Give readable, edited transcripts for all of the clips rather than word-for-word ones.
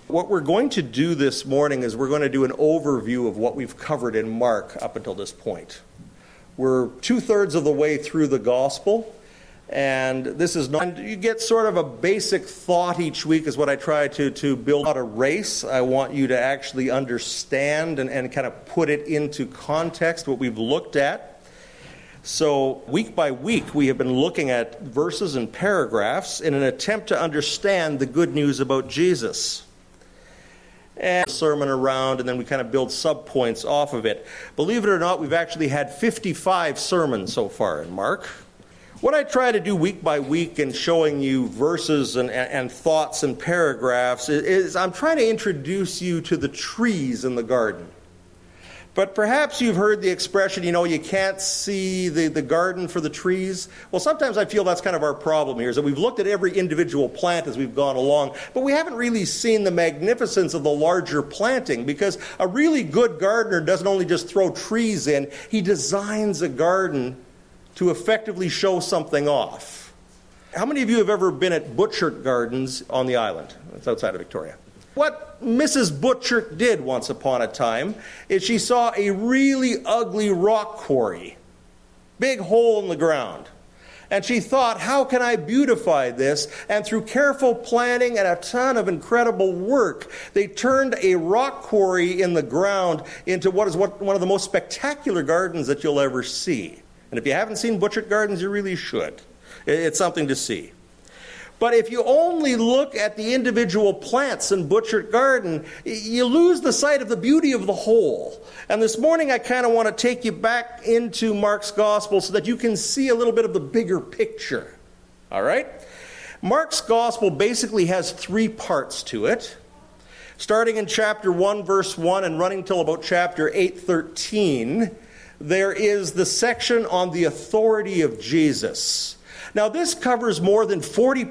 What we're going to do this morning is we're going to do an overview of what we've covered in Mark up until this point. We're 2/3 of the way through the gospel, and this is not, you get sort of a basic thought each week is what I try to build out a race. I want you to actually understand and kind of put it into context, what we've looked at. So week by week, we have been looking at verses and paragraphs in an attempt to understand the good news about Jesus. And a sermon around, and then we kind of build subpoints off of it. Believe it or not, we've actually had 55 sermons so far in Mark. What I try to do week by week in showing you verses and thoughts and paragraphs is I'm trying to introduce you to the trees in the garden. But perhaps you've heard the expression, you can't see the garden for the trees. Well, sometimes I feel that's kind of our problem here, is that we've looked at every individual plant as we've gone along, but we haven't really seen the magnificence of the larger planting, because a really good gardener doesn't only just throw trees in, he designs a garden to effectively show something off. How many of you have ever been at Butchert Gardens on the island? It's outside of Victoria. What Mrs. Butchert did once upon a time is she saw a really ugly rock quarry, big hole in the ground. And she thought, how can I beautify this? And through careful planning and a ton of incredible work, they turned a rock quarry in the ground into one of the most spectacular gardens that you'll ever see. And if you haven't seen Butchert Gardens, you really should. It's something to see. But if you only look at the individual plants in Butchert Garden, you lose the sight of the beauty of the whole. And this morning I kind of want to take you back into Mark's Gospel so that you can see a little bit of the bigger picture. All right? Mark's Gospel basically has 3 parts to it. Starting in chapter 1, verse 1, and running till about chapter 8:13, there is the section on the authority of Jesus. Now, this covers more than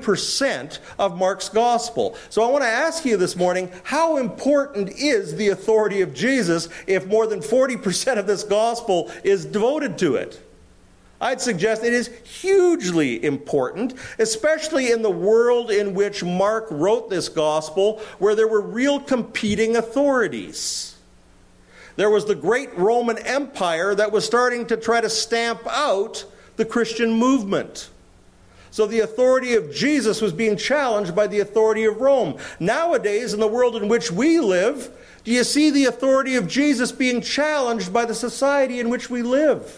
40% of Mark's Gospel. So I want to ask you this morning, how important is the authority of Jesus if more than 40% of this Gospel is devoted to it? I'd suggest it is hugely important, especially in the world in which Mark wrote this Gospel, where there were real competing authorities. There was the great Roman Empire that was starting to try to stamp out the Christian movement. So the authority of Jesus was being challenged by the authority of Rome. Nowadays, in the world in which we live, do you see the authority of Jesus being challenged by the society in which we live?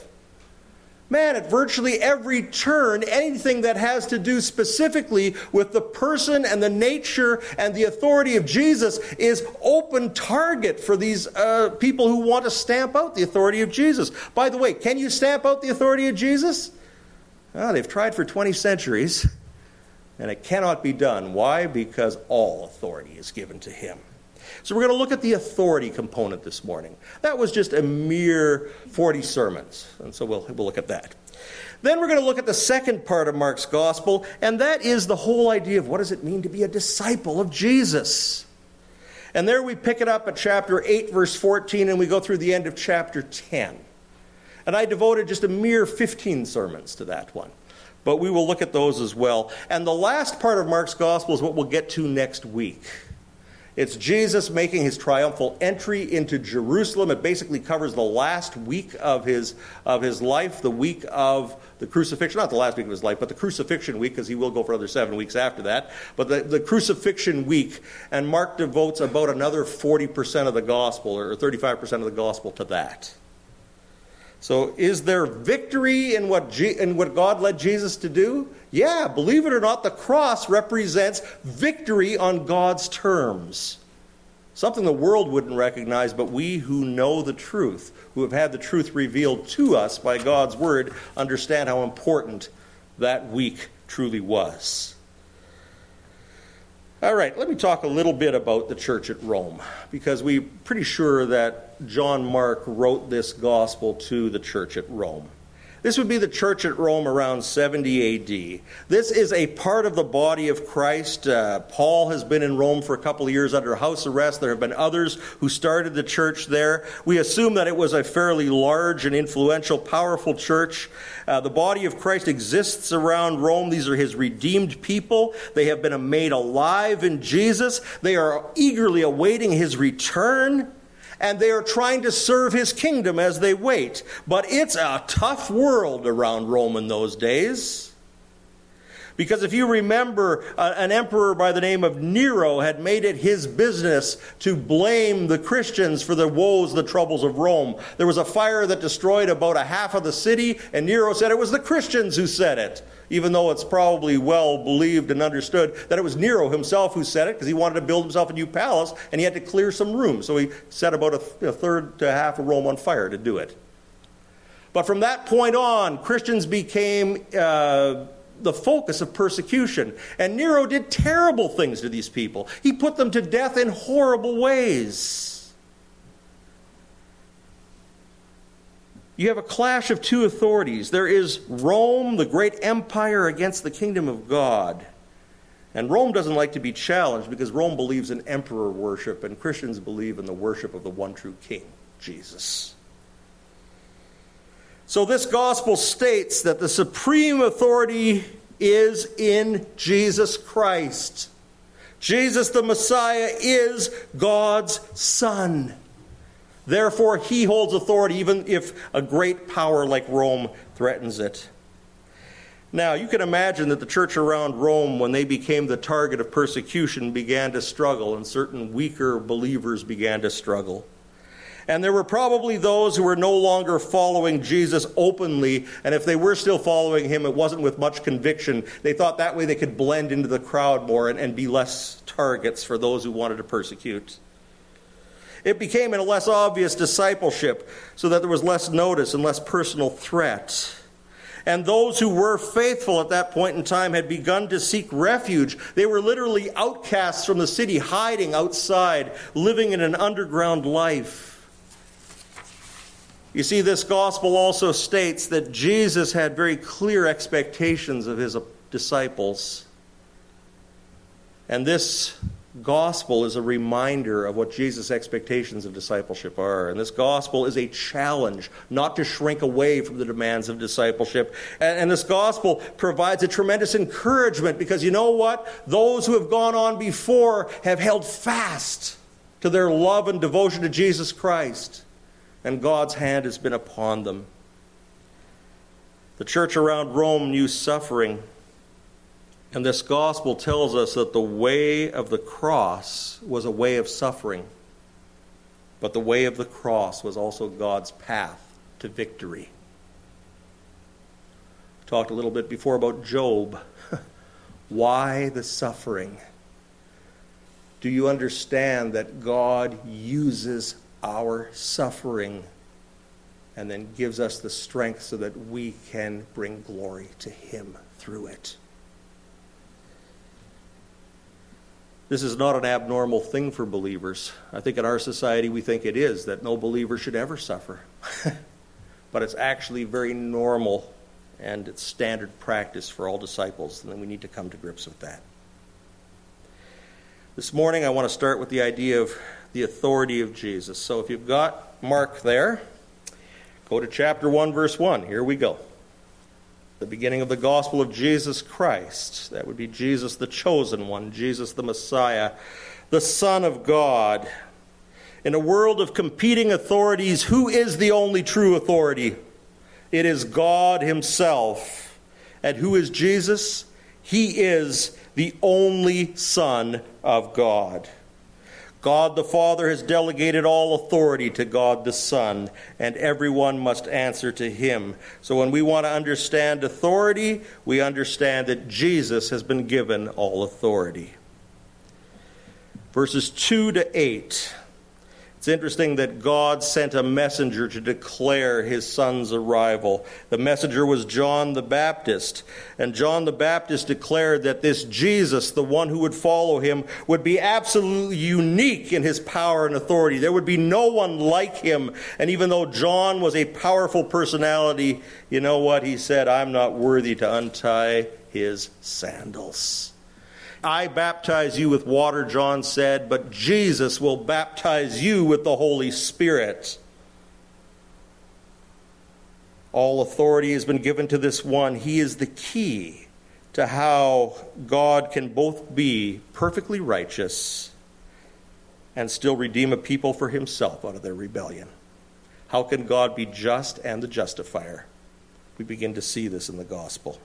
Man, at virtually every turn, anything that has to do specifically with the person and the nature and the authority of Jesus is open target for these people who want to stamp out the authority of Jesus. By the way, can you stamp out the authority of Jesus? Well, they've tried for 20 centuries, and it cannot be done. Why? Because all authority is given to him. So we're going to look at the authority component this morning. That was just a mere 40 sermons, and so we'll look at that. Then we're going to look at the second part of Mark's Gospel, and that is the whole idea of what does it mean to be a disciple of Jesus. And there we pick it up at chapter 8, verse 14, and we go through the end of chapter 10. And I devoted just a mere 15 sermons to that one. But we will look at those as well. And the last part of Mark's Gospel is what we'll get to next week. It's Jesus making his triumphal entry into Jerusalem. It basically covers the last week of his life, the week of the crucifixion. Not the last week of his life, but the crucifixion week, because he will go for another 7 weeks after that. But the crucifixion week, and Mark devotes about another 40% of the Gospel, or 35% of the Gospel to that. So is there victory in what God led Jesus to do? Yeah, believe it or not, the cross represents victory on God's terms. Something the world wouldn't recognize, but we who know the truth, who have had the truth revealed to us by God's word, understand how important that week truly was. All right, let me talk a little bit about the church at Rome, because we're pretty sure that John Mark wrote this gospel to the church at Rome. This would be the church at Rome around 70 A.D. This is a part of the body of Christ. Paul has been in Rome for a couple of years under house arrest. There have been others who started the church there. We assume that it was a fairly large and influential, powerful church. The body of Christ exists around Rome. These are his redeemed people. They have been made alive in Jesus. They are eagerly awaiting his return. And they are trying to serve his kingdom as they wait. But it's a tough world around Rome in those days. Because if you remember, an emperor by the name of Nero had made it his business to blame the Christians for the woes, the troubles of Rome. There was a fire that destroyed about a half of the city, and Nero said it was the Christians who set it. Even though it's probably well believed and understood that it was Nero himself who said it, because he wanted to build himself a new palace, and he had to clear some room. So he set about a third to half of Rome on fire to do it. But from that point on, Christians became the focus of persecution. And Nero did terrible things to these people. He put them to death in horrible ways. You have a clash of two authorities. There is Rome, the great empire, against the kingdom of God. And Rome doesn't like to be challenged because Rome believes in emperor worship, and Christians believe in the worship of the one true king, Jesus. So this gospel states that the supreme authority is in Jesus Christ. Jesus the Messiah is God's Son. Therefore, he holds authority even if a great power like Rome threatens it. Now, you can imagine that the church around Rome, when they became the target of persecution, began to struggle, and certain weaker believers began to struggle. And there were probably those who were no longer following Jesus openly, and if they were still following him, it wasn't with much conviction. They thought that way they could blend into the crowd more and be less targets for those who wanted to persecute. It became a less obvious discipleship, so that there was less notice and less personal threat. And those who were faithful at that point in time had begun to seek refuge. They were literally outcasts from the city, hiding outside, living in an underground life. You see, this gospel also states that Jesus had very clear expectations of his disciples. And this gospel is a reminder of what Jesus' expectations of discipleship are. And this gospel is a challenge not to shrink away from the demands of discipleship. And this gospel provides a tremendous encouragement because you know what? Those who have gone on before have held fast to their love and devotion to Jesus Christ. And God's hand has been upon them. The church around Rome knew suffering. And this gospel tells us that the way of the cross was a way of suffering. But the way of the cross was also God's path to victory. We talked a little bit before about Job. Why the suffering? Do you understand that God uses our suffering and then gives us the strength so that we can bring glory to him through it? This is not an abnormal thing for believers. I think in our society we think it is, that no believer should ever suffer. But it's actually very normal, and it's standard practice for all disciples, and then we need to come to grips with that. This morning I want to start with the idea of the authority of Jesus. So if you've got Mark there, go to chapter 1, verse 1. Here we go. The beginning of the gospel of Jesus Christ. That would be Jesus the chosen one, Jesus the Messiah, the Son of God. In a world of competing authorities, who is the only true authority? It is God himself. And who is Jesus? He is the only Son of God. God the Father has delegated all authority to God the Son, and everyone must answer to him. So when we want to understand authority, we understand that Jesus has been given all authority. Verses 2 to 8. It It's interesting that God sent a messenger to declare his son's arrival. The messenger was John the Baptist. And John the Baptist declared that this Jesus, the one who would follow him, would be absolutely unique in his power and authority. There would be no one like him. And even though John was a powerful personality, you know what? He said, I'm not worthy to untie his sandals. I baptize you with water, John said, but Jesus will baptize you with the Holy Spirit. All authority has been given to this one. He is the key to how God can both be perfectly righteous and still redeem a people for himself out of their rebellion. How can God be just and the justifier? We begin to see this in the gospel.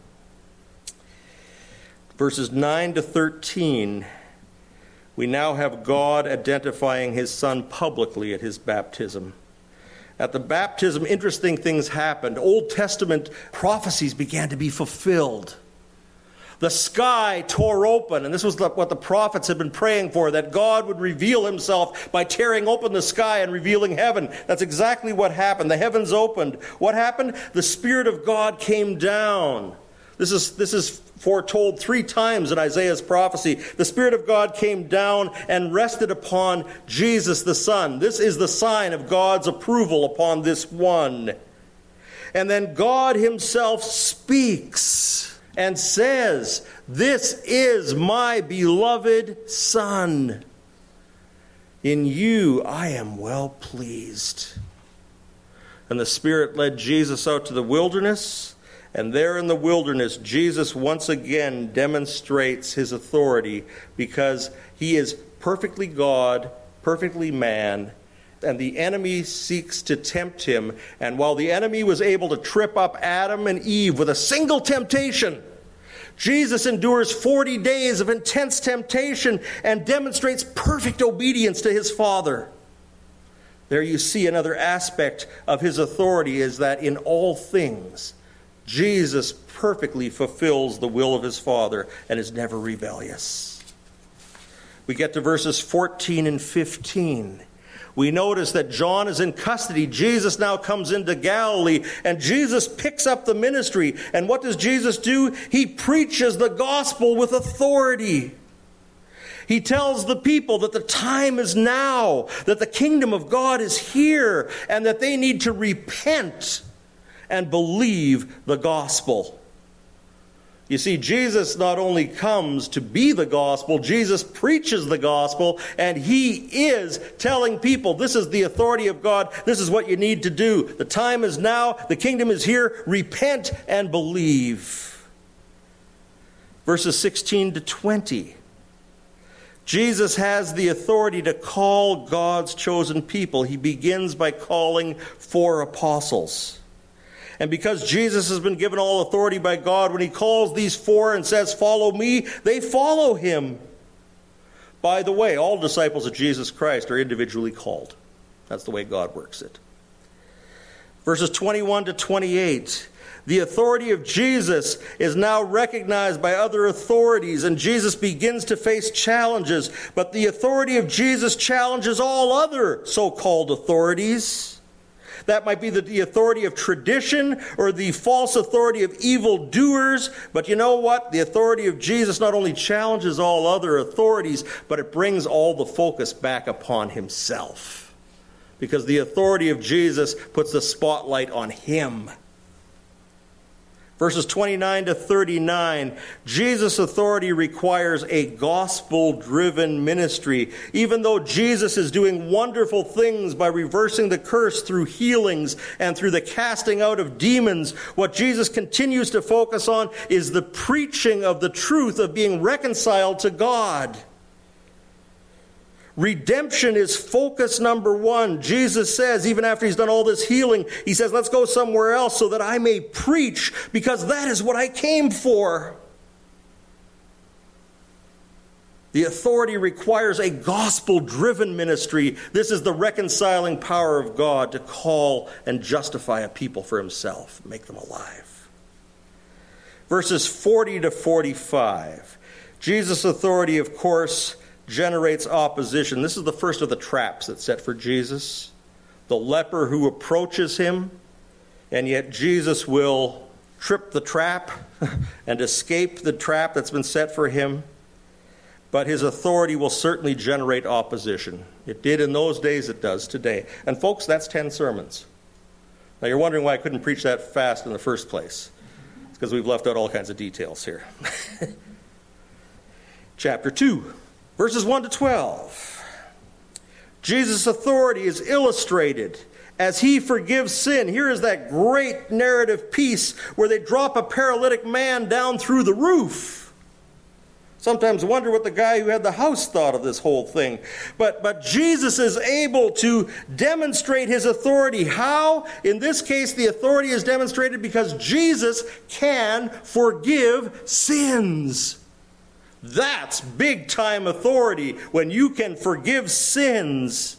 Verses 9 to 13, we now have God identifying his son publicly at his baptism. At the baptism, interesting things happened. Old Testament prophecies began to be fulfilled. The sky tore open, and this was what the prophets had been praying for, that God would reveal himself by tearing open the sky and revealing heaven. That's exactly what happened. The heavens opened. What happened? The Spirit of God came down. This is foretold 3 times in Isaiah's prophecy. The Spirit of God came down and rested upon Jesus the Son. This is the sign of God's approval upon this one. And then God himself speaks and says, "This is my beloved Son. In you I am well pleased." And the Spirit led Jesus out to the wilderness. And there in the wilderness, Jesus once again demonstrates his authority because he is perfectly God, perfectly man, and the enemy seeks to tempt him. And while the enemy was able to trip up Adam and Eve with a single temptation, Jesus endures 40 days of intense temptation and demonstrates perfect obedience to his Father. There you see another aspect of his authority, is that in all things, Jesus perfectly fulfills the will of his Father and is never rebellious. We get to verses 14 and 15. We notice that John is in custody. Jesus now comes into Galilee, and Jesus picks up the ministry. And what does Jesus do? He preaches the gospel with authority. He tells the people that the time is now, that the kingdom of God is here, and that they need to repent and believe the gospel. You see, Jesus not only comes to be the gospel, Jesus preaches the gospel, and he is telling people, this is the authority of God, this is what you need to do. The time is now, the kingdom is here, repent and believe. Verses 16 to 20. Jesus has the authority to call God's chosen people. He begins by calling 4 apostles. And because Jesus has been given all authority by God, when he calls these 4 and says, "Follow me," they follow him. By the way, all disciples of Jesus Christ are individually called. That's the way God works it. Verses 21 to 28. The authority of Jesus is now recognized by other authorities, and Jesus begins to face challenges. But the authority of Jesus challenges all other so-called authorities. That might be the authority of tradition or the false authority of evildoers. But you know what? The authority of Jesus not only challenges all other authorities, but it brings all the focus back upon himself. Because the authority of Jesus puts the spotlight on him. Verses 29 to 39, Jesus' authority requires a gospel-driven ministry. Even though Jesus is doing wonderful things by reversing the curse through healings and through the casting out of demons, what Jesus continues to focus on is the preaching of the truth of being reconciled to God. Redemption is focus number 1. Jesus says, even after he's done all this healing, he says, let's go somewhere else so that I may preach, because that is what I came for. The authority requires a gospel-driven ministry. This is the reconciling power of God to call and justify a people for himself, make them alive. Verses 40 to 45. Jesus' authority, of course, generates opposition. This is the first of the traps that's set for Jesus. The leper who approaches him, and yet Jesus will trip the trap and escape the trap that's been set for him. But his authority will certainly generate opposition. It did in those days, it does today. And folks, that's 10 sermons. Now you're wondering why I couldn't preach that fast in the first place. It's because we've left out all kinds of details here. Chapter 2, verses 1 to 12. Jesus' authority is illustrated as he forgives sin. Here is that great narrative piece where they drop a paralytic man down through the roof. Sometimes wonder what the guy who had the house thought of this whole thing. But Jesus is able to demonstrate his authority. How? In this case, the authority is demonstrated because Jesus can forgive sins. That's big-time authority, when you can forgive sins.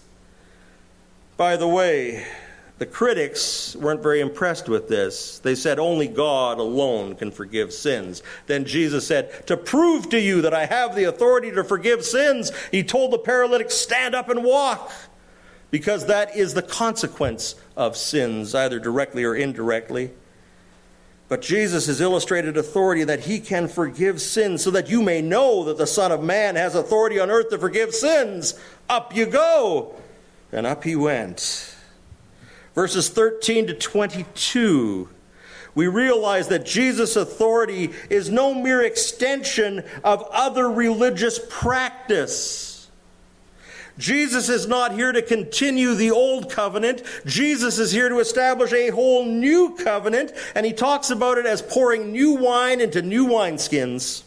By the way, the critics weren't very impressed with this. They said only God alone can forgive sins. Then Jesus said, to prove to you that I have the authority to forgive sins, he told the paralytic, stand up and walk. Because that is the consequence of sins, either directly or indirectly. But Jesus has illustrated authority that he can forgive sins so that you may know that the Son of Man has authority on earth to forgive sins. Up you go. And up he went. Verses 13 to 22, we realize that Jesus' authority is no mere extension of other religious practice. Jesus is not here to continue the old covenant. Jesus is here to establish a whole new covenant, and he talks about it as pouring new wine into new wineskins.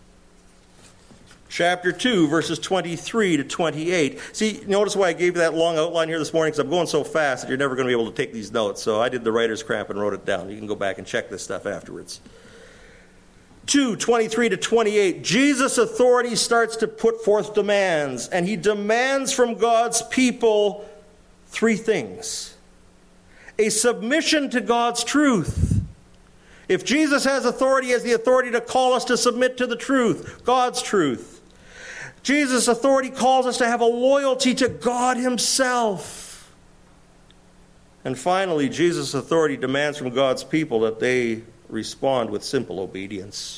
Chapter 2, verses 23 to 28. See, notice why I gave you that long outline here this morning, because I'm going so fast that you're never going to be able to take these notes. So I did the writer's cramp and wrote it down. You can go back and check this stuff afterwards. 2, 23 to 28. Jesus' authority starts to put forth demands, and he demands from God's people 3 things. A submission to God's truth. If Jesus has authority, he has the authority to call us to submit to the truth, God's truth. Jesus' authority calls us to have a loyalty to God himself. And finally, Jesus' authority demands from God's people that they respond with simple obedience.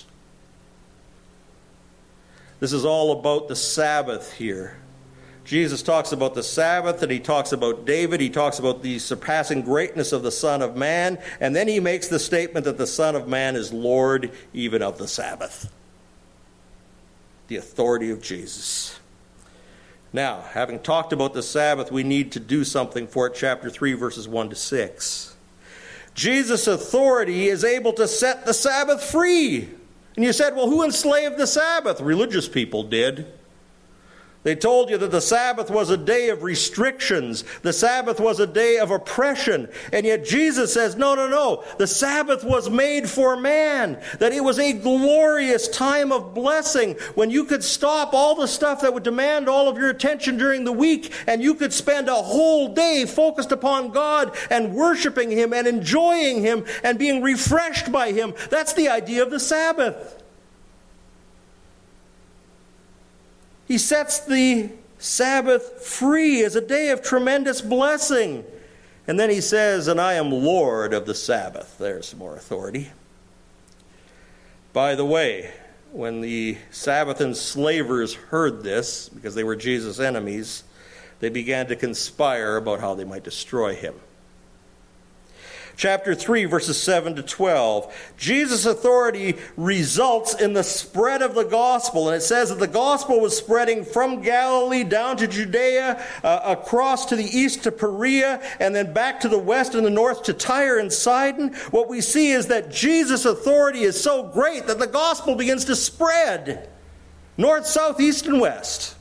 This is all about the Sabbath here. Jesus talks about the Sabbath, and he talks about David. He talks about the surpassing greatness of the Son of Man. And then he makes the statement that the Son of Man is Lord even of the Sabbath. The authority of Jesus. Now, having talked about the Sabbath, we need to do something for it. Chapter 3, verses 1 to 6. Jesus' authority is able to set the Sabbath free. And you said, well, who enslaved the Sabbath? Religious people did. They told you that the Sabbath was a day of restrictions. The Sabbath was a day of oppression. And yet Jesus says, no. The Sabbath was made for man. That it was a glorious time of blessing when you could stop all the stuff that would demand all of your attention during the week, and you could spend a whole day focused upon God and worshiping him and enjoying him and being refreshed by him. That's the idea of the Sabbath. He sets the Sabbath free as a day of tremendous blessing. And then he says, and I am Lord of the Sabbath. There's some more authority. By the way, when the Sabbath enslavers heard this, because they were Jesus' enemies, they began to conspire about how they might destroy him. Chapter 3, verses 7 to 12. Jesus' authority results in the spread of the gospel. And it says that the gospel was spreading from Galilee down to Judea, across to the east to Perea, and then back to the west and the north to Tyre and Sidon. What we see is that Jesus' authority is so great that the gospel begins to spread. North, south, east, and west.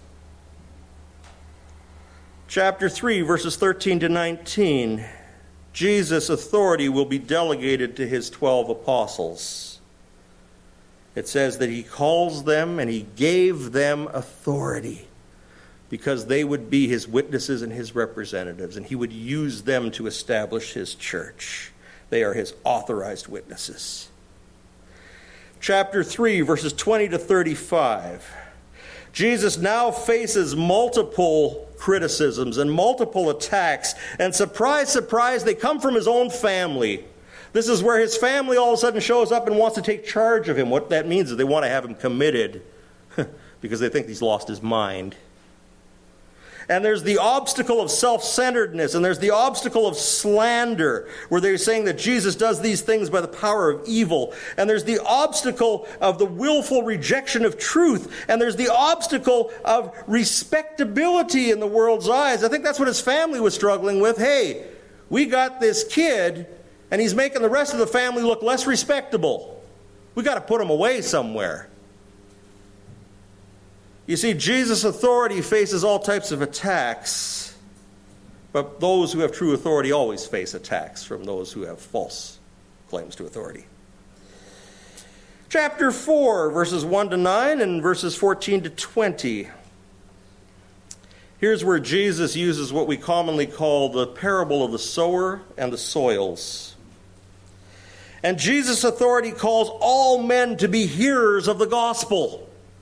Chapter 3, verses 13 to 19. Jesus' authority will be delegated to his 12 apostles. It says that he calls them and he gave them authority because they would be his witnesses and his representatives, and he would use them to establish his church. They are his authorized witnesses. Chapter 3, verses 20 to 35. Jesus now faces multiple criticisms and multiple attacks. And surprise, surprise, they come from his own family. This is where his family all of a sudden shows up and wants to take charge of him. What that means is they want to have him committed because they think he's lost his mind. And there's the obstacle of self-centeredness, and there's the obstacle of slander, where they're saying that Jesus does these things by the power of evil. And there's the obstacle of the willful rejection of truth, and there's the obstacle of respectability in the world's eyes. I think that's what his family was struggling with. Hey, we got this kid, and he's making the rest of the family look less respectable. We got to put him away somewhere. You see, Jesus' authority faces all types of attacks, but those who have true authority always face attacks from those who have false claims to authority. Chapter 4, verses 1 to 9 and verses 14 to 20. Here's where Jesus uses what we commonly call the parable of the sower and the soils. And Jesus' authority calls all men to be hearers of the gospel.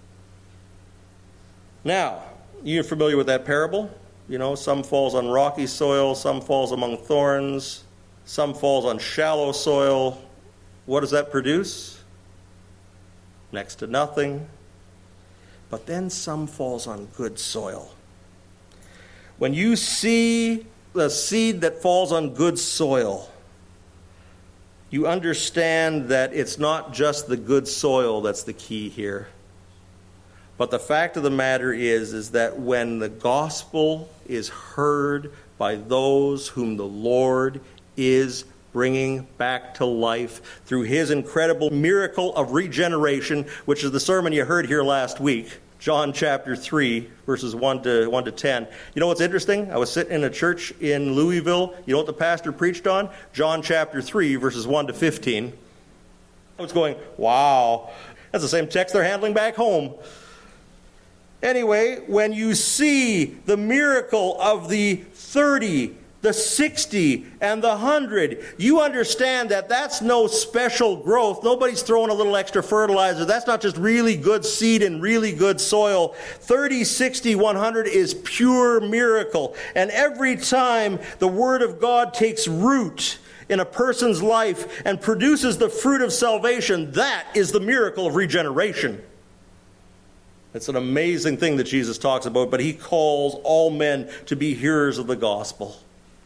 Now, you're familiar with that parable? You know, some falls on rocky soil, some falls among thorns, some falls on shallow soil. What does that produce? Next to nothing. But then some falls on good soil. When you see the seed that falls on good soil, you understand that it's not just the good soil that's the key here. But the fact of the matter is that when the gospel is heard by those whom the Lord is bringing back to life through his incredible miracle of regeneration, which is the sermon you heard here last week, John chapter 3, verses 1 to 10. You know what's interesting? I was sitting in a church in Louisville. You know what the pastor preached on? John chapter 3, verses 1 to 15. I was going, wow, that's the same text they're handling back home. Anyway, when you see the miracle of the 30, the 60, and the 100, you understand that that's no special growth. Nobody's throwing a little extra fertilizer. That's not just really good seed and really good soil. 30, 60, 100 is pure miracle. And every time the Word of God takes root in a person's life and produces the fruit of salvation, that is the miracle of regeneration. It's an amazing thing that Jesus talks about, but he calls all men to be hearers of the gospel.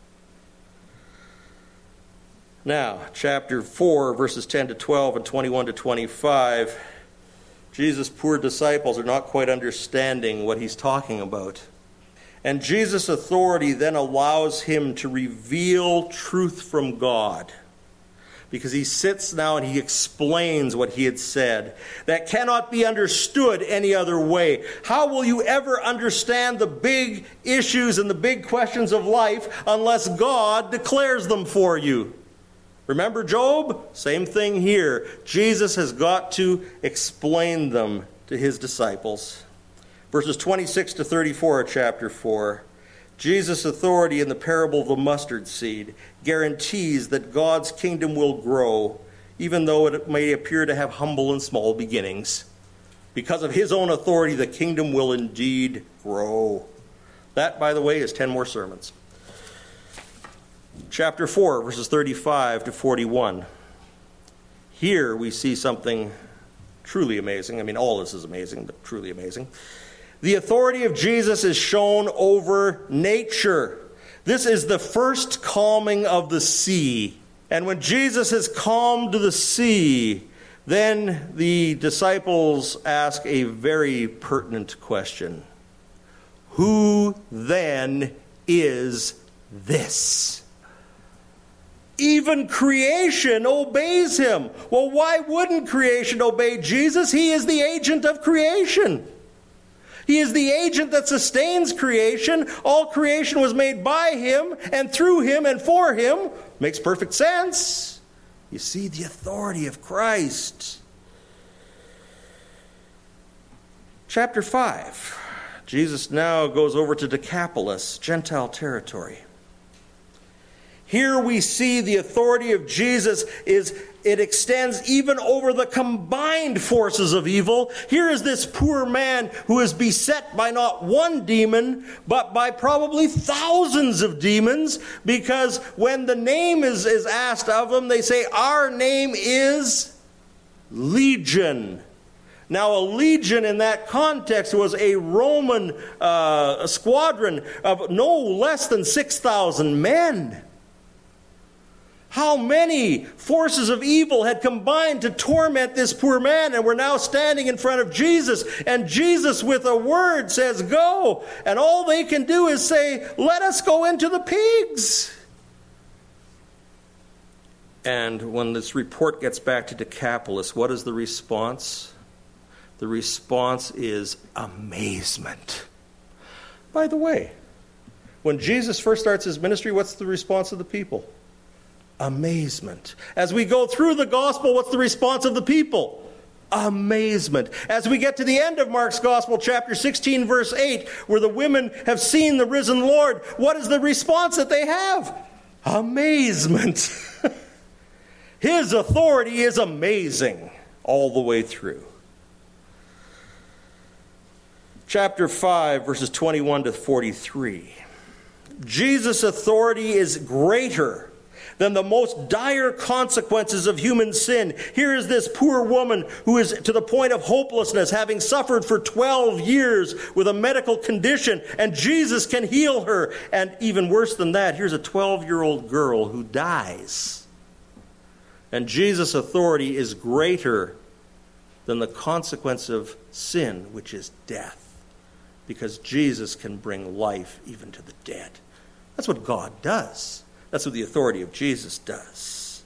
Now, chapter 4, verses 10 to 12 and 21 to 25. Jesus' poor disciples are not quite understanding what he's talking about. And Jesus' authority then allows him to reveal truth from God. Because he sits now and he explains what he had said. That cannot be understood any other way. How will you ever understand the big issues and the big questions of life unless God declares them for you? Remember Job? Same thing here. Jesus has got to explain them to his disciples. Verses 26 to 34 of chapter 4. Jesus' authority in the parable of the mustard seed guarantees that God's kingdom will grow, even though it may appear to have humble and small beginnings. Because of his own authority, the kingdom will indeed grow. That, by the way, is 10 more sermons. Chapter 4, verses 35 to 41. Here we see something truly amazing. I mean, all this is amazing, but truly amazing. The authority of Jesus is shown over nature. This is the first calming of the sea. And when Jesus has calmed the sea, then the disciples ask a very pertinent question. Who then is this? Even creation obeys him. Well, why wouldn't creation obey Jesus? He is the agent of creation. He is the agent that sustains creation. All creation was made by him and through him and for him. Makes perfect sense. You see the authority of Christ. Chapter 5. Jesus now goes over to Decapolis, Gentile territory. Here we see the authority of Jesus it extends even over the combined forces of evil. Here is this poor man who is beset by not one demon, but by probably thousands of demons, because when the name is asked of him, they say, "Our name is Legion." Now, a legion in that context was a Roman squadron of no less than 6,000 men. How many forces of evil had combined to torment this poor man, and were now standing in front of Jesus, and Jesus with a word says, "Go," and all they can do is say, "Let us go into the pigs." And when this report gets back to Decapolis, what is the response? The response is amazement. By the way, when Jesus first starts his ministry, what's the response of the people? Amazement. As we go through the gospel, what's the response of the people? Amazement. As we get to the end of Mark's gospel, chapter 16, verse 8, where the women have seen the risen Lord, what is the response that they have? Amazement. His authority is amazing all the way through. Chapter 5, verses 21 to 43. Jesus' authority is greater than the most dire consequences of human sin. Here is this poor woman who is to the point of hopelessness, having suffered for 12 years with a medical condition, and Jesus can heal her. And even worse than that, here's a 12-year-old girl who dies. And Jesus' authority is greater than the consequence of sin, which is death, because Jesus can bring life even to the dead. That's what God does. That's what the authority of Jesus does.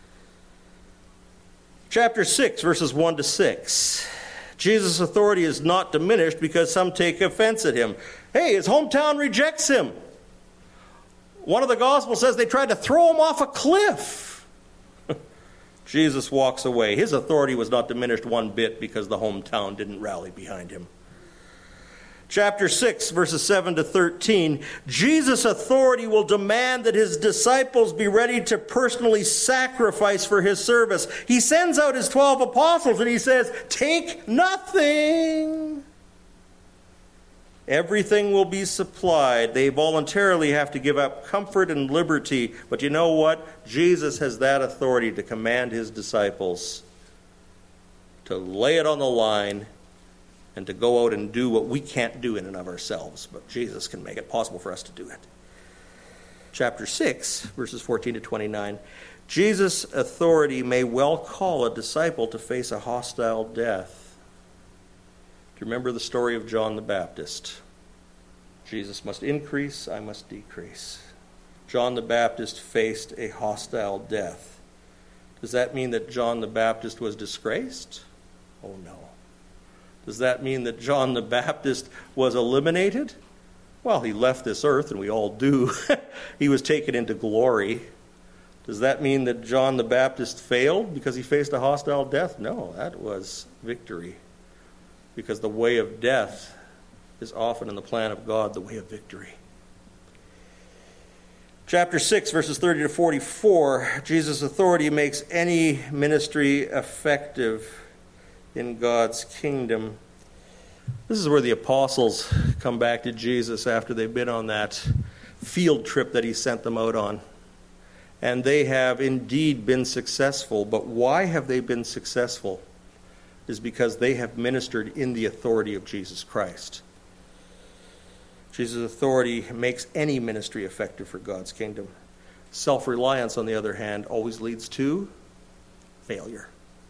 Chapter 6, verses 1 to 6. Jesus' authority is not diminished because some take offense at him. Hey, his hometown rejects him. One of the Gospels says they tried to throw him off a cliff. Jesus walks away. His authority was not diminished one bit because the hometown didn't rally behind him. Chapter 6, verses 7 to 13, Jesus' authority will demand that his disciples be ready to personally sacrifice for his service. He sends out his 12 apostles and he says, "Take nothing. Everything will be supplied." They voluntarily have to give up comfort and liberty. But you know what? Jesus has that authority to command his disciples to lay it on the line and to go out and do what we can't do in and of ourselves. But Jesus can make it possible for us to do it. Chapter 6, verses 14 to 29. Jesus' authority may well call a disciple to face a hostile death. Do you remember the story of John the Baptist? Jesus must increase, I must decrease. John the Baptist faced a hostile death. Does that mean that John the Baptist was disgraced? Oh no. Does that mean that John the Baptist was eliminated? Well, he left this earth, and we all do. He was taken into glory. Does that mean that John the Baptist failed because he faced a hostile death? No, that was victory. Because the way of death is often in the plan of God the way of victory. Chapter 6, verses 30 to 44, Jesus' authority makes any ministry effective in God's kingdom. This is where the apostles come back to Jesus after they've been on that field trip that he sent them out on. And they have indeed been successful. But why have they been successful? Is because they have ministered in the authority of Jesus Christ. Jesus' authority makes any ministry effective for God's kingdom. Self-reliance, on the other hand, always leads to failure.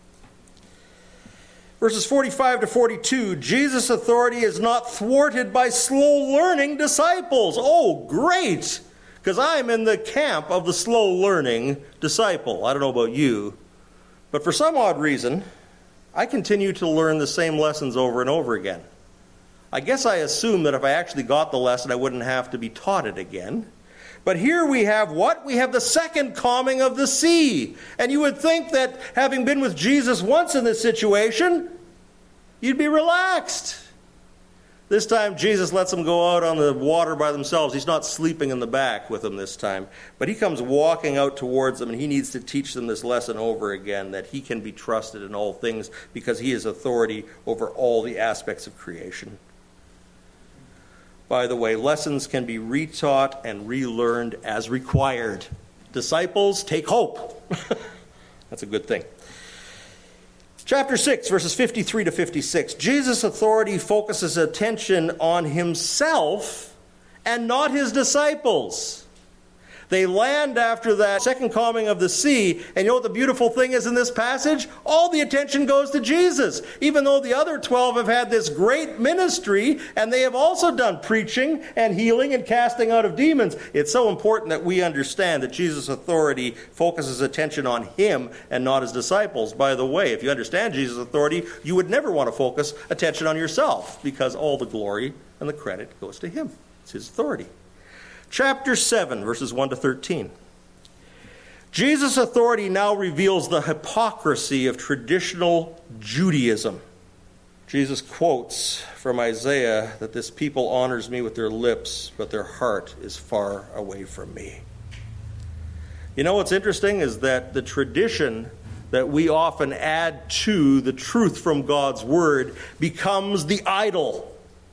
Verses 45 to 42, Jesus' authority is not thwarted by slow-learning disciples. Oh, great! Because I'm in the camp of the slow-learning disciple. I don't know about you, but for some odd reason, I continue to learn the same lessons over and over again. I guess I assume that if I actually got the lesson, I wouldn't have to be taught it again. But here we have what? We have the second calming of the sea. And you would think that having been with Jesus once in this situation, you'd be relaxed. This time, Jesus lets them go out on the water by themselves. He's not sleeping in the back with them this time. But he comes walking out towards them, and he needs to teach them this lesson over again, that he can be trusted in all things because he has authority over all the aspects of creation. By the way, lessons can be retaught and relearned as required. Disciples, take hope. That's a good thing. Chapter 6, verses 53 to 56. Jesus' authority focuses attention on himself and not his disciples. They land after that second calming of the sea, and you know what the beautiful thing is in this passage? All the attention goes to Jesus. Even though the other 12 have had this great ministry, and they have also done preaching and healing and casting out of demons, it's so important that we understand that Jesus' authority focuses attention on him and not his disciples. By the way, if you understand Jesus' authority, you would never want to focus attention on yourself, because all the glory and the credit goes to him. It's his authority. Chapter 7, verses 1 to 13. Jesus' authority now reveals the hypocrisy of traditional Judaism. Jesus quotes from Isaiah that this people honors me with their lips, but their heart is far away from me. You know what's interesting is that the tradition that we often add to the truth from God's word becomes the idol.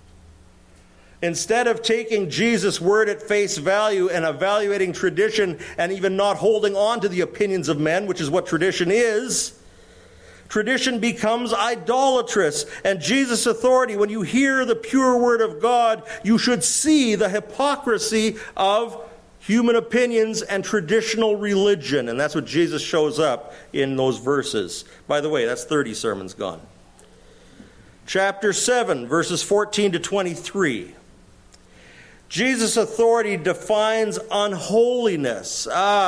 Instead of taking Jesus' word at face value and evaluating tradition and even not holding on to the opinions of men, which is what tradition is, tradition becomes idolatrous. And Jesus' authority, when you hear the pure word of God, you should see the hypocrisy of human opinions and traditional religion. And that's what Jesus shows up in those verses. By the way, that's 30 sermons gone. Chapter 7, verses 14 to 23. Jesus' authority defines unholiness.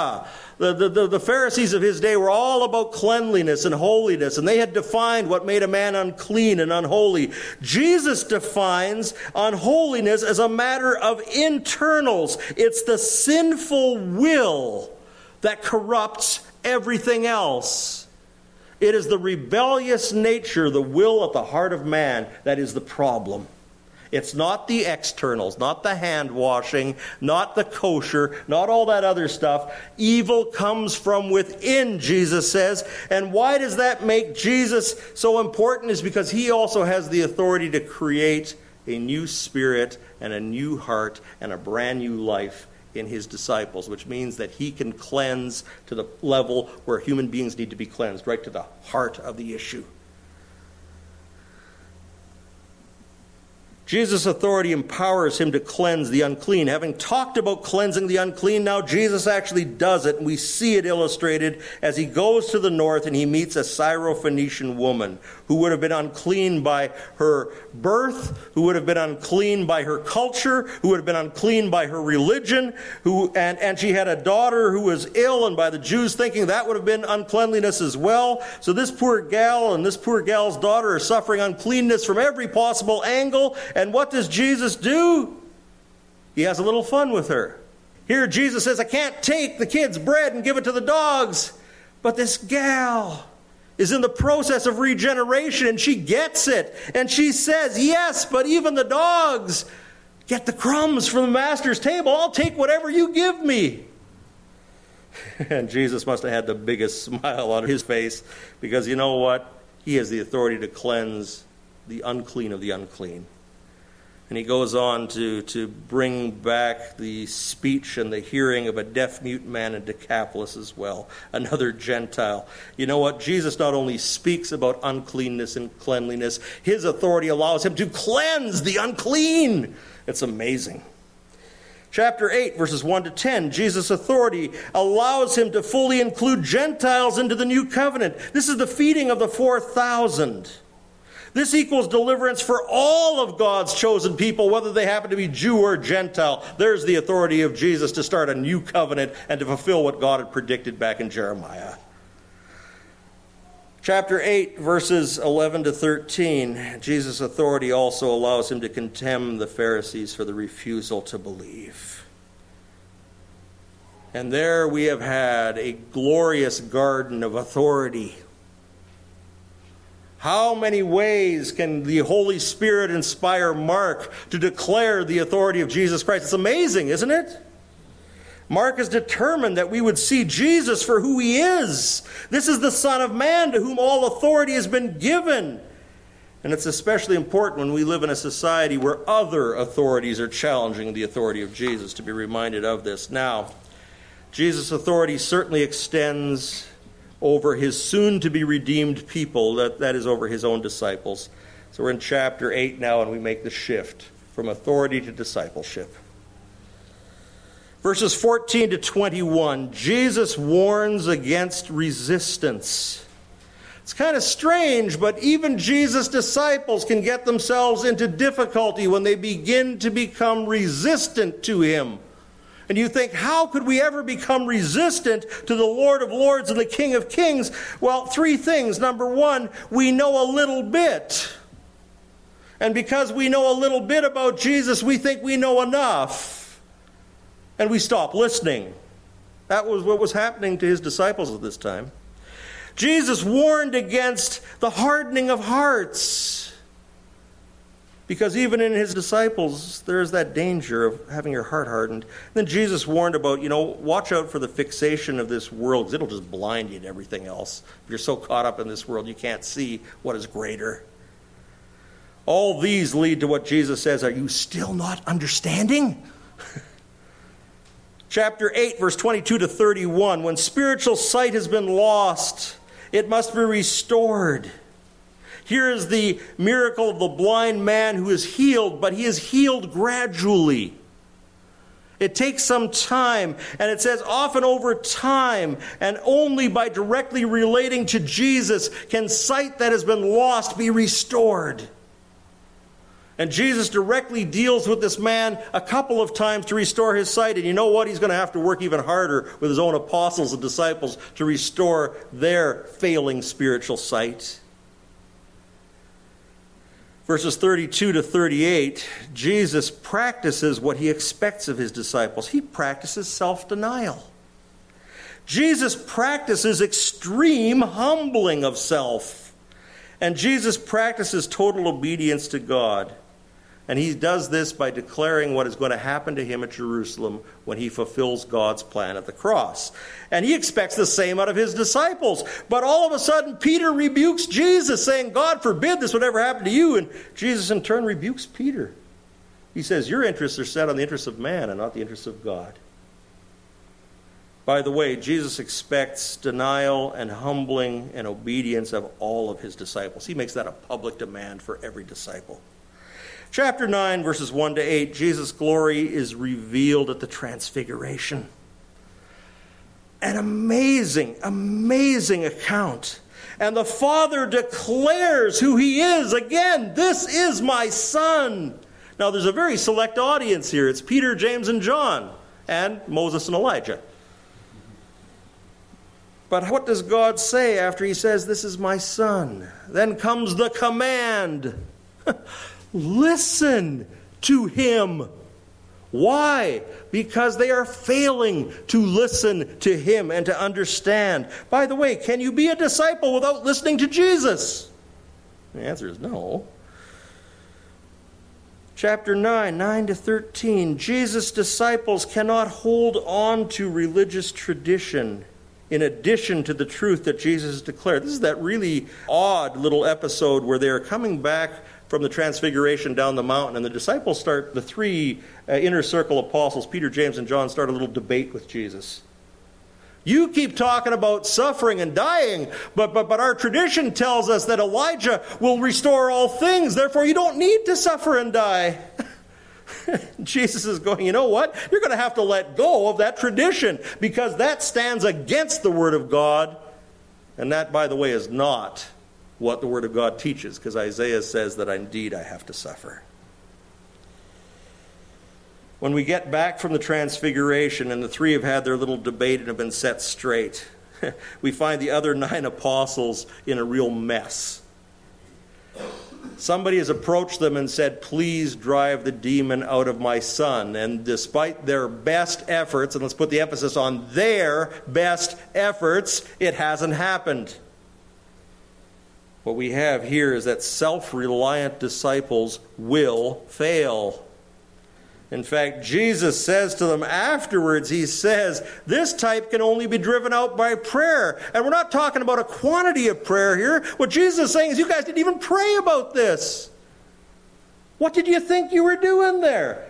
The Pharisees of his day were all about cleanliness and holiness, and they had defined what made a man unclean and unholy. Jesus defines unholiness as a matter of internals. It's the sinful will that corrupts everything else. It is the rebellious nature, the will at the heart of man, that is the problem. It's not the externals, not the hand washing, not the kosher, not all that other stuff. Evil comes from within, Jesus says. And why does that make Jesus so important? Is because he also has the authority to create a new spirit and a new heart and a brand new life in his disciples, which means that he can cleanse to the level where human beings need to be cleansed, right to the heart of the issue. Jesus' authority empowers him to cleanse the unclean. Having talked about cleansing the unclean, now Jesus actually does it, and we see it illustrated as he goes to the north and he meets a Syrophoenician woman who would have been unclean by her birth, who would have been unclean by her culture, who would have been unclean by her religion, and she had a daughter who was ill, and by the Jews thinking that would have been uncleanliness as well. So this poor gal and this poor gal's daughter are suffering uncleanness from every possible angle. And what does Jesus do? He has a little fun with her. Here Jesus says, I can't take the kids' bread and give it to the dogs. But this gal is in the process of regeneration, and she gets it. And she says, yes, but even the dogs get the crumbs from the master's table. I'll take whatever you give me. And Jesus must have had the biggest smile on his face, because you know what? He has the authority to cleanse the unclean of the unclean. And he goes on to bring back the speech and the hearing of a deaf-mute man in Decapolis as well, another Gentile. You know what? Jesus not only speaks about uncleanness and cleanliness, his authority allows him to cleanse the unclean. It's amazing. Chapter 8, verses 1 to 10, Jesus' authority allows him to fully include Gentiles into the new covenant. This is the feeding of the 4,000. This equals deliverance for all of God's chosen people, whether they happen to be Jew or Gentile. There's the authority of Jesus to start a new covenant and to fulfill what God had predicted back in Jeremiah. Chapter 8, verses 11 to 13, Jesus' authority also allows him to condemn the Pharisees for the refusal to believe. And there we have had a glorious garden of authority. How many ways can the Holy Spirit inspire Mark to declare the authority of Jesus Christ? It's amazing, isn't it? Mark is determined that we would see Jesus for who he is. This is the Son of Man to whom all authority has been given. And it's especially important when we live in a society where other authorities are challenging the authority of Jesus, to be reminded of this. Now, Jesus' authority certainly extends over his soon-to-be redeemed people, that is over his own disciples. So we're in chapter 8 now, and we make the shift from authority to discipleship. Verses 14 to 21, Jesus warns against resistance. It's kind of strange, but even Jesus' disciples can get themselves into difficulty when they begin to become resistant to him. And you think, how could we ever become resistant to the Lord of Lords and the King of Kings? Well, three things. Number one, we know a little bit. And because we know a little bit about Jesus, we think we know enough. And we stop listening. That was what was happening to his disciples at this time. Jesus warned against the hardening of hearts. Because even in his disciples, there's that danger of having your heart hardened. Then Jesus warned about, watch out for the fixation of this world, because it'll just blind you to everything else. If you're so caught up in this world, you can't see what is greater. All these lead to what Jesus says, are you still not understanding? Chapter 8, verse 22 to 31, when spiritual sight has been lost, it must be restored. Here is the miracle of the blind man who is healed, but he is healed gradually. It takes some time, and it says often over time, and only by directly relating to Jesus can sight that has been lost be restored. And Jesus directly deals with this man a couple of times to restore his sight. And you know what? He's going to have to work even harder with his own apostles and disciples to restore their failing spiritual sight. Verses 32 to 38, Jesus practices what he expects of his disciples. He practices self-denial. Jesus practices extreme humbling of self. And Jesus practices total obedience to God. And he does this by declaring what is going to happen to him at Jerusalem when he fulfills God's plan at the cross. And he expects the same out of his disciples. But all of a sudden, Peter rebukes Jesus, saying, God forbid this would ever happen to you. And Jesus in turn rebukes Peter. He says, your interests are set on the interests of man and not the interests of God. By the way, Jesus expects denial and humbling and obedience of all of his disciples. He makes that a public demand for every disciple. Chapter 9, verses 1 to 8, Jesus' glory is revealed at the Transfiguration. An amazing, amazing account. And the Father declares who he is. Again, this is my Son. Now, there's a very select audience here. It's Peter, James, and John, and Moses and Elijah. But what does God say after he says, this is my Son? Then comes the command. Listen to him. Why? Because they are failing to listen to him and to understand. By the way, can you be a disciple without listening to Jesus? The answer is no. Chapter 9, 9 to 13. Jesus' disciples cannot hold on to religious tradition in addition to the truth that Jesus declared. This is that really odd little episode where they are coming back from the Transfiguration down the mountain, and the disciples start, the three inner circle apostles, Peter, James, and John, start a little debate with Jesus. You keep talking about suffering and dying, but our tradition tells us that Elijah will restore all things, therefore you don't need to suffer and die. Jesus is going, you know what? You're going to have to let go of that tradition, because that stands against the Word of God, and that, by the way, is not what the Word of God teaches, because Isaiah says that indeed I have to suffer. When we get back from the Transfiguration and the three have had their little debate and have been set straight, we find the other 9 apostles in a real mess. Somebody has approached them and said, please drive the demon out of my son. And despite their best efforts, and let's put the emphasis on their best efforts, it hasn't happened. What we have here is that self-reliant disciples will fail. In fact, Jesus says to them afterwards, he says, this type can only be driven out by prayer. And we're not talking about a quantity of prayer here. What Jesus is saying is, you guys didn't even pray about this. What did you think you were doing there?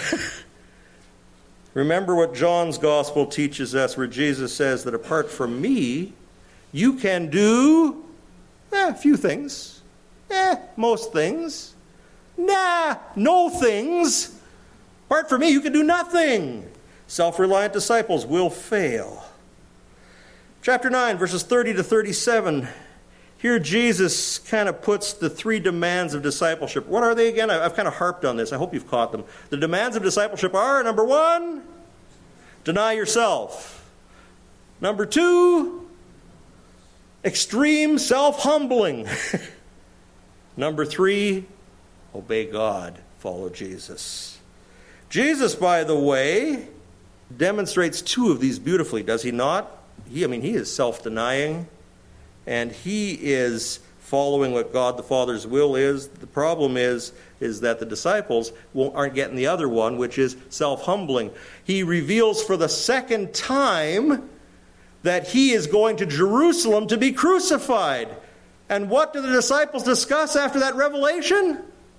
Remember what John's gospel teaches us, where Jesus says that apart from me, you can do a few things. Most things. No things. Apart from me, you can do nothing. Self-reliant disciples will fail. Chapter 9, verses 30 to 37. Here Jesus kind of puts the three demands of discipleship. What are they again? I've kind of harped on this. I hope you've caught them. The demands of discipleship are, number 1, deny yourself. Number 2, extreme self-humbling. Number 3, obey God, follow Jesus. Jesus, by the way, demonstrates 2 of these beautifully, does he not? He is self-denying, and he is following what God the Father's will is. The problem is that the disciples aren't getting the other one, which is self-humbling. He reveals for the second time that he is going to Jerusalem to be crucified. And what do the disciples discuss after that revelation?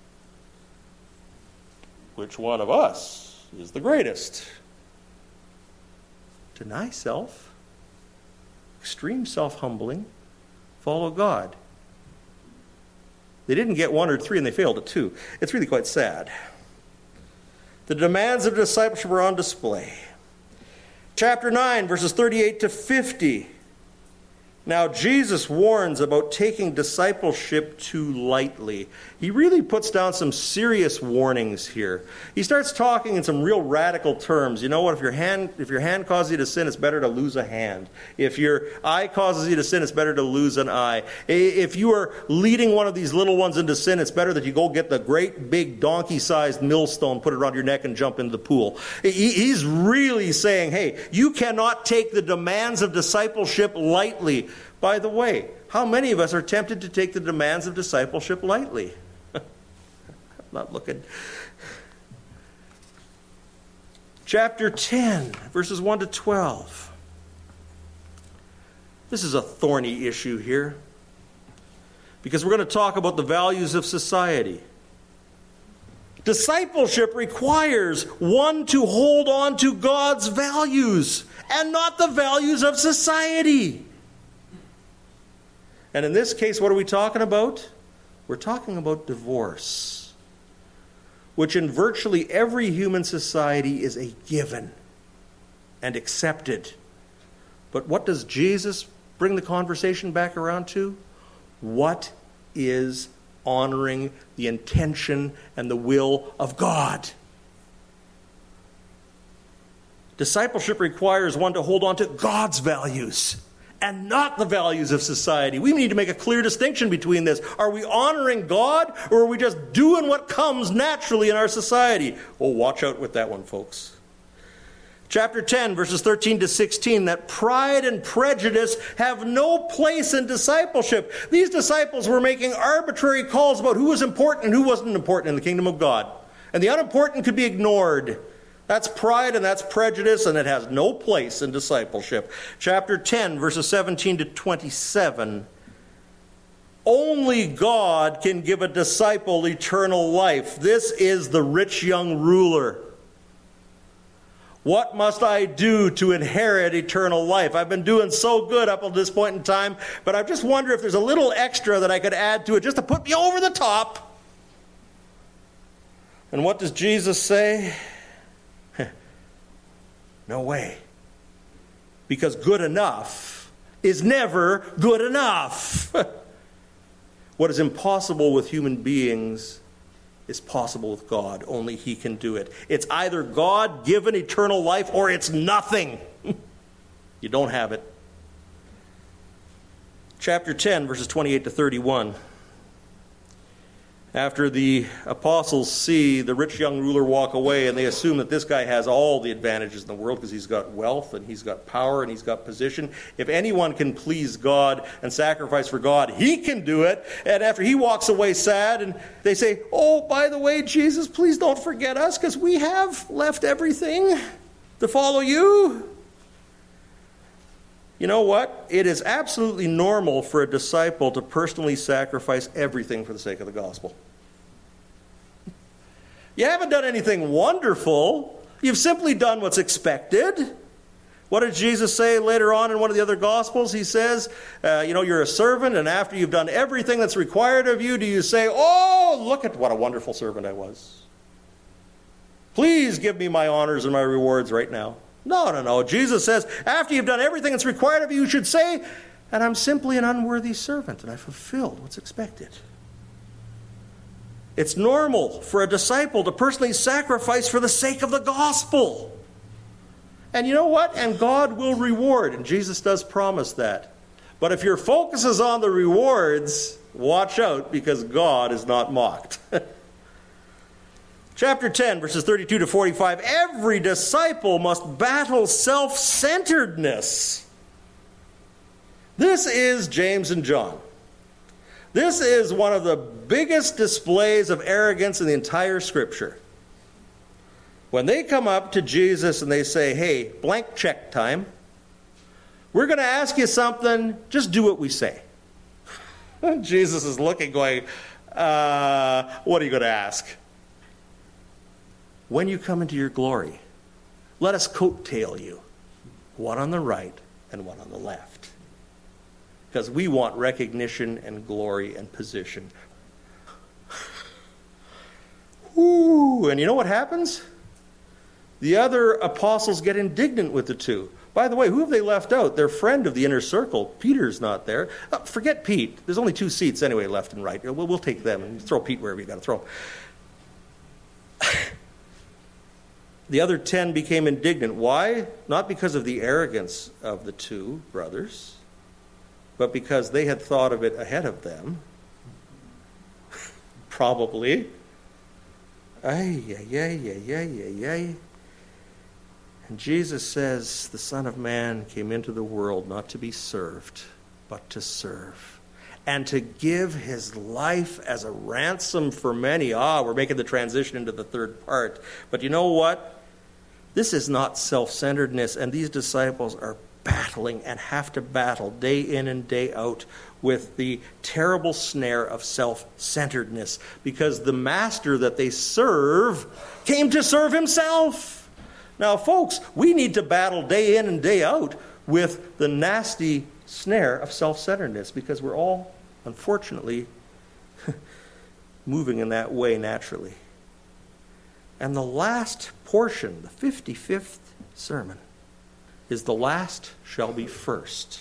Which one of us is the greatest? Deny self, extreme self-humbling, follow God. They didn't get 1 or 3 and they failed at 2. It's really quite sad. The demands of discipleship are on display. Chapter 9, verses 38 to 50. Now, Jesus warns about taking discipleship too lightly. He really puts down some serious warnings here. He starts talking in some real radical terms. You know what? If your hand causes you to sin, it's better to lose a hand. If your eye causes you to sin, it's better to lose an eye. If you are leading one of these little ones into sin, it's better that you go get the great big donkey-sized millstone, put it around your neck, and jump into the pool. He's really saying, hey, you cannot take the demands of discipleship lightly. By the way, how many of us are tempted to take the demands of discipleship lightly? I'm not looking. Chapter 10, verses 1 to 12. This is a thorny issue here, because we're going to talk about the values of society. Discipleship requires one to hold on to God's values and not the values of society. And in this case, what are we talking about? We're talking about divorce, which in virtually every human society is a given and accepted. But what does Jesus bring the conversation back around to? What is honoring the intention and the will of God? Discipleship requires one to hold on to God's values and not the values of society. We need to make a clear distinction between this. Are we honoring God, or are we just doing what comes naturally in our society? Oh, watch out with that one, folks. Chapter 10, verses 13 to 16, that pride and prejudice have no place in discipleship. These disciples were making arbitrary calls about who was important and who wasn't important in the kingdom of God. And the unimportant could be ignored. That's pride and that's prejudice, and it has no place in discipleship. Chapter 10, verses 17 to 27. Only God can give a disciple eternal life. This is the rich young ruler. What must I do to inherit eternal life? I've been doing so good up until this point in time, but I just wonder if there's a little extra that I could add to it just to put me over the top. And what does Jesus say? No way. Because good enough is never good enough. What is impossible with human beings is possible with God. Only He can do it. It's either God-given eternal life or it's nothing. You don't have it. Chapter 10, verses 28 to 31. After the apostles see the rich young ruler walk away, and they assume that this guy has all the advantages in the world because he's got wealth and he's got power and he's got position. If anyone can please God and sacrifice for God, he can do it. And after he walks away sad, and they say, "Oh, by the way, Jesus, please don't forget us because we have left everything to follow you." You know what? It is absolutely normal for a disciple to personally sacrifice everything for the sake of the gospel. You haven't done anything wonderful. You've simply done what's expected. What did Jesus say later on in one of the other Gospels? He says, you're a servant, and after you've done everything that's required of you, do you say, "Oh, look at what a wonderful servant I was. Please give me my honors and my rewards right now"? No. Jesus says, after you've done everything that's required of you, you should say, "And I'm simply an unworthy servant, and I fulfilled what's expected." It's normal for a disciple to personally sacrifice for the sake of the gospel. And you know what? And God will reward, and Jesus does promise that. But if your focus is on the rewards, watch out, because God is not mocked. Chapter 10, verses 32 to 45, every disciple must battle self-centeredness. This is James and John. This is one of the biggest displays of arrogance in the entire Scripture. When they come up to Jesus and they say, "Hey, blank check time. We're going to ask you something. Just do what we say." Jesus is looking, going, "What are you going to ask?" "When you come into your glory, let us coattail you, one on the right and one on the left." Because we want recognition and glory and position. Ooh, and you know what happens? The other apostles get indignant with the two. By the way, who have they left out? Their friend of the inner circle. Peter's not there. Forget Pete. There's only 2 seats anyway, left and right. We'll take them and throw Pete wherever you got to throw him. The other 10 became indignant. Why? Not because of the arrogance of the 2 brothers, but because they had thought of it ahead of them. Probably. And Jesus says, the Son of Man came into the world not to be served, but to serve, and to give his life as a ransom for many. We're making the transition into the third part. But you know what? This is not self-centeredness, and these disciples are battling and have to battle day in and day out with the terrible snare of self-centeredness, because the master that they serve came to serve himself. Now, folks, we need to battle day in and day out with the nasty snare of self-centeredness, because we're all, unfortunately, moving in that way naturally. And the last portion, the 55th sermon, is "the last shall be first."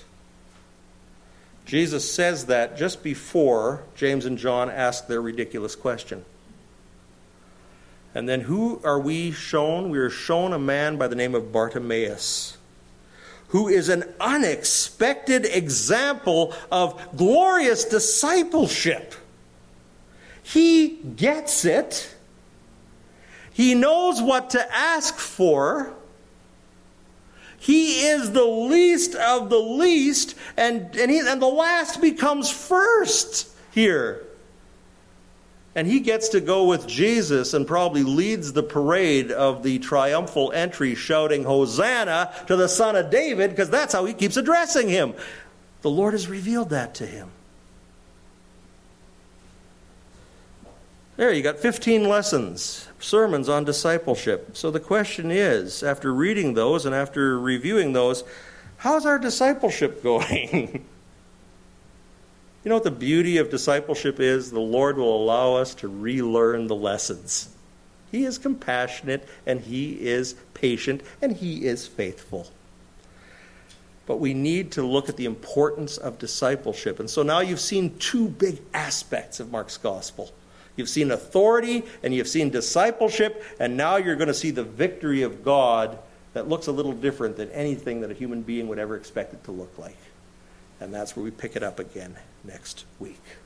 Jesus says that just before James and John ask their ridiculous question. And then who are we shown? We are shown a man by the name of Bartimaeus, who is an unexpected example of glorious discipleship. He gets it. He knows what to ask for. He is the least of the least, and the last becomes first here. And he gets to go with Jesus and probably leads the parade of the triumphal entry, shouting, "Hosanna to the Son of David," because that's how he keeps addressing him. The Lord has revealed that to him. There, you got 15 lessons, sermons on discipleship. So the question is, after reading those and after reviewing those, how's our discipleship going? You know what the beauty of discipleship is? The Lord will allow us to relearn the lessons. He is compassionate, and He is patient, and He is faithful. But we need to look at the importance of discipleship. And so now you've seen 2 big aspects of Mark's gospel. You've seen authority and you've seen discipleship, and now you're going to see the victory of God that looks a little different than anything that a human being would ever expect it to look like. And that's where we pick it up again next week.